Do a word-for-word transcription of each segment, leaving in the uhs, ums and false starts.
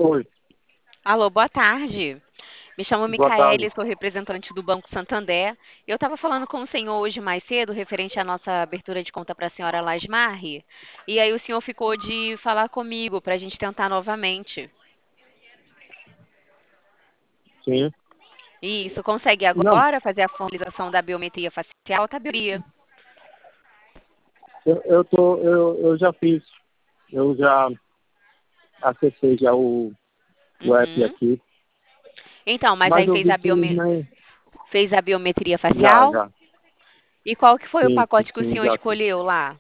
Oi, Alô, boa tarde. Me chamo boa tarde. Micaele, sou representante do Banco Santander. Eu estava falando com o senhor hoje mais cedo, referente à nossa abertura de conta para a senhora Lasmarri. E aí o senhor ficou de falar comigo para a gente tentar novamente. Sim. Isso, consegue Não, agora fazer a formalização da biometria facial? Tá, biometria. eu, eu tô, eu, eu já fiz, eu já acessei já o, o app Uhum. aqui, Então, mas mas aí eu fez vi a, que eles biome... nem. fez a biometria Já, facial? já. E qual que foi o Sim, sim, pacote que o sim, senhor já fiz. escolheu lá?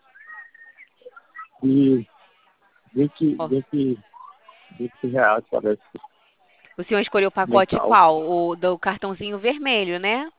E vinte, Ó, vinte, vinte reais, parece, o senhor escolheu o pacote mensal. qual? O do cartãozinho vermelho, né?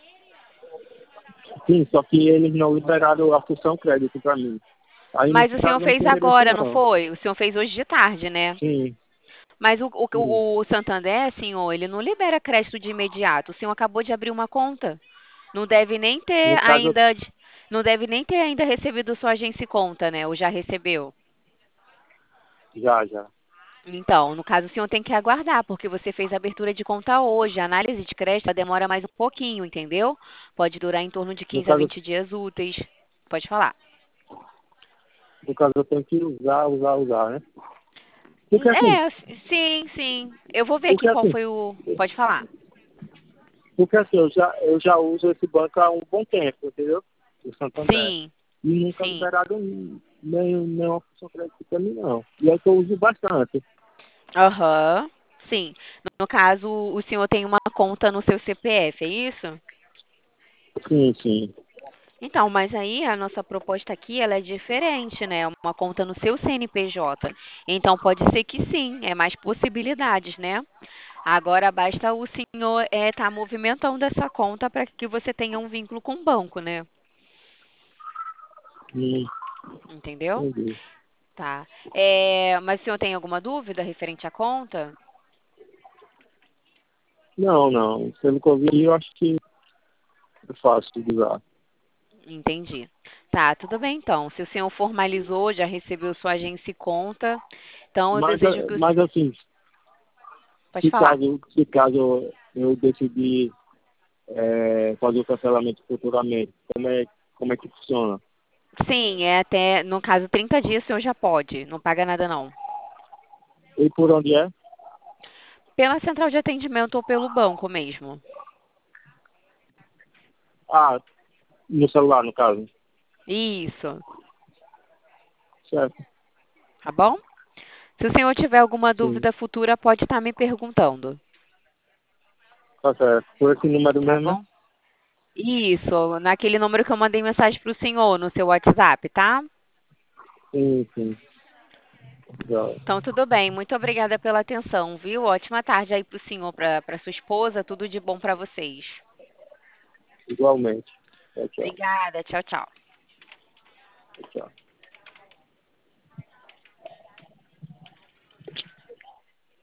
Sim, só que eles não liberaram a função crédito para mim. Aí no Mas o senhor caso não fez tem interesse agora, não não. foi? O senhor fez hoje de tarde, né? Sim, Mas o, sim. o, o Santander, senhor, ele não libera crédito de imediato. O senhor acabou de abrir uma conta. Não deve nem ter No caso, ainda, não deve nem ter ainda recebido sua agência e conta, né? Ou já recebeu? já, já. Então, no caso, o senhor tem que aguardar, porque você fez a abertura de conta hoje. A análise de crédito demora mais um pouquinho, entendeu? Pode durar em torno de No quinze a caso, vinte dias úteis. Pode falar. no caso eu tenho que usar, usar, usar, né? Porque assim, É, sim, sim. Eu vou ver aqui porque qual assim, foi o. Pode falar. Porque assim, eu já, eu já uso esse banco há um bom tempo, entendeu? O Santander. Sim, E nunca sim. liberaram nem, nenhuma função crédito para mim, não. E é que eu uso bastante. Aham. Sim. No caso, o senhor tem uma conta no seu C P F, é isso? Sim, sim. Então, mas aí a nossa proposta aqui, ela é diferente, né? Uma conta no seu C N P J. Então, pode ser que sim, é mais possibilidades, né? Agora, basta o senhor estar movimentando essa conta para que você tenha um vínculo com o banco, né? Hum, Entendeu? entendi. Tá. É, mas o senhor tem alguma dúvida referente à conta? Não, não. Pelo que eu vi, eu acho que é fácil de usar. Entendi. Tá, tudo bem então. Se o senhor formalizou, já recebeu sua agência e conta, então eu Mas, desejo eh, que o... mas assim, Pode se falar. caso, se caso eu decidir eh, fazer o cancelamento futuramente, como é, como é que funciona? Sim, é até, no caso, trinta dias o senhor já pode, não paga nada não. E por onde é? Pela central de atendimento ou pelo banco mesmo. Ah, no celular, no caso. Isso, Certo. tá bom? Se o senhor tiver alguma Sim. dúvida futura, pode estar me perguntando, Tá certo. Por esse número tá mesmo, né? bom? Isso, naquele número que eu mandei mensagem para o senhor no seu WhatsApp, tá? Sim, sim. Já. Então, tudo bem. Muito obrigada pela atenção, viu? Ótima tarde aí para o senhor, para sua esposa. Tudo de bom para vocês. Igualmente. Tchau, tchau. Obrigada. Tchau, tchau. Tchau, tchau.